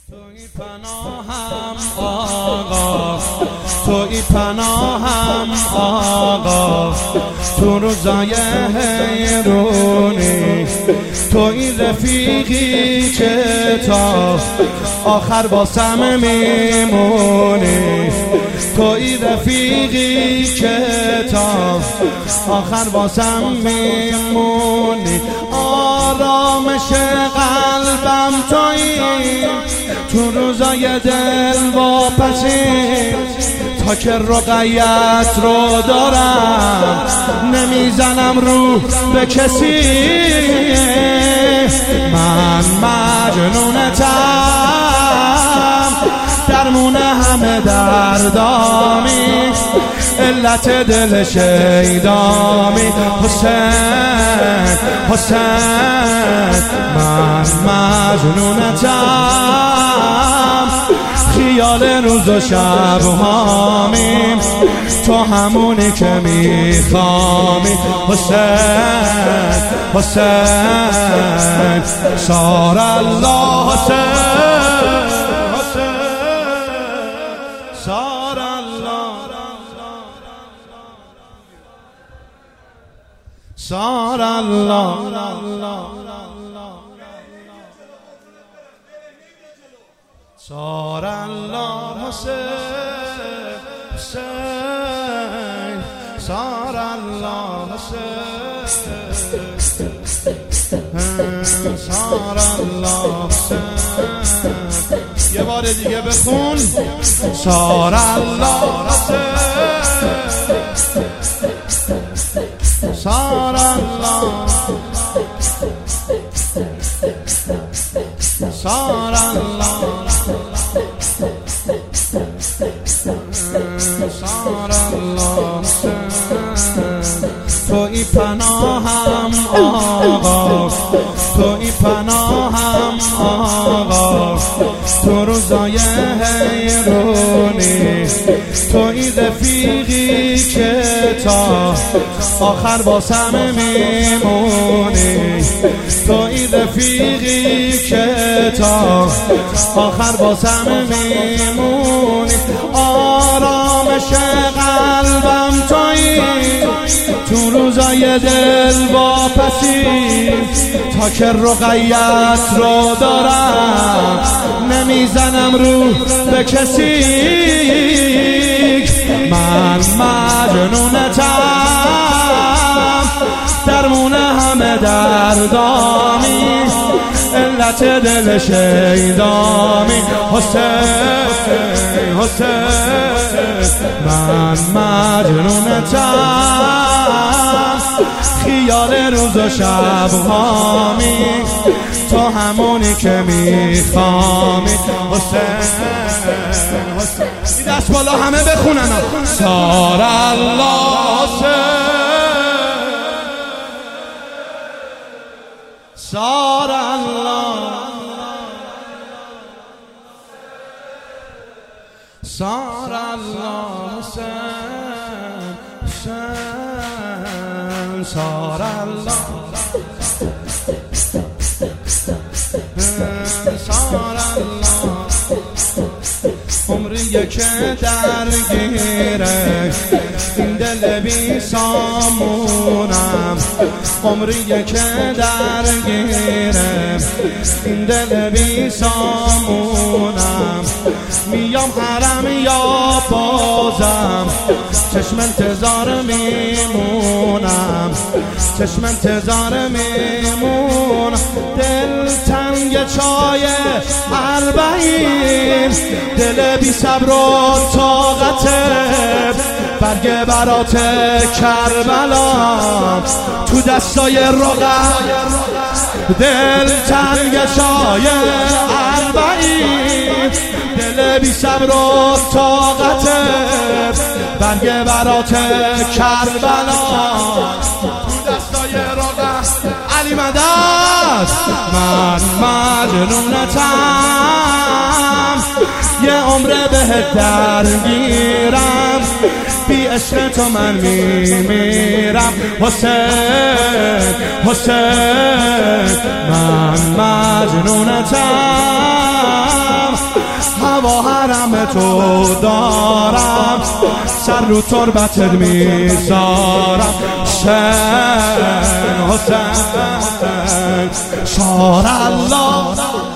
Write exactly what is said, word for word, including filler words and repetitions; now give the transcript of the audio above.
توی پناهم آقا، توی پناهم آقا، تو روزای حیرونی، توی رفیقی که تا آخر واسم میمونی، توی رفیقی که تا آخر واسم میمونی. آرامش قلبم تویی، تو روزای دل واپسی، تا که رقیت رو دارم نمیزنم رو به کسی. من مجنونتم، درمون همه دردامی، علت دل شیدامی. حسین حسین من مجنونتم، خیال روز و شب هامیم، تو همونی که میخوامی. حسین حسین سار الله، حسین سار الله، سار الله، سار الله. حسین حسین سار الله، حسین سار الله، حسین. یه بار دیگه بخون. سار الله، سار الله، سار الله، سار الله. توی پناهم آقا، توی پناهم آقا، تو روزای حیرونی، توی رفیقی که تا آخر واسم میمونی، توی رفیقی که تا آخر واسم میمونی. آرامش قلبم تویی، تو روزای دل واپسی، تا که رقیت رو دارم نمیزنم رو به کسی. من مجنونتم، درمون همه دردامی، علت دل شیدامی. حسین حسین من مجنونتم، خیال روز و شب هامی، تو همونی که میخوامی. حسین حسین دست بالا همه بخونن. سار الله، سار الله، سار الله، حسین حسین سار الله، سار الله. عمریه که درگیره این دل بی سامونم، عمریه که درگیره این دل بی سامونم. میام حرم یا بازم، چشم انتظار میمونم، چشم انتظار میمونم. دل تنگ چای اربعین، دل بی صبر و طاقته، برگ برات کربلا تو دستای رقم. دل تنگ چای اربعین، دل بی صبر و طاقته، برگ برات کربلا تو دستای رقم. علی مدد. من مجنونتم، یه عمره بهت درگیرم، بی عشق تو من میمیرم. حسین حسین من مجنونتم، هوا حرم تو دارم، سر رو تربتت میذارم. حسین حسین شار الله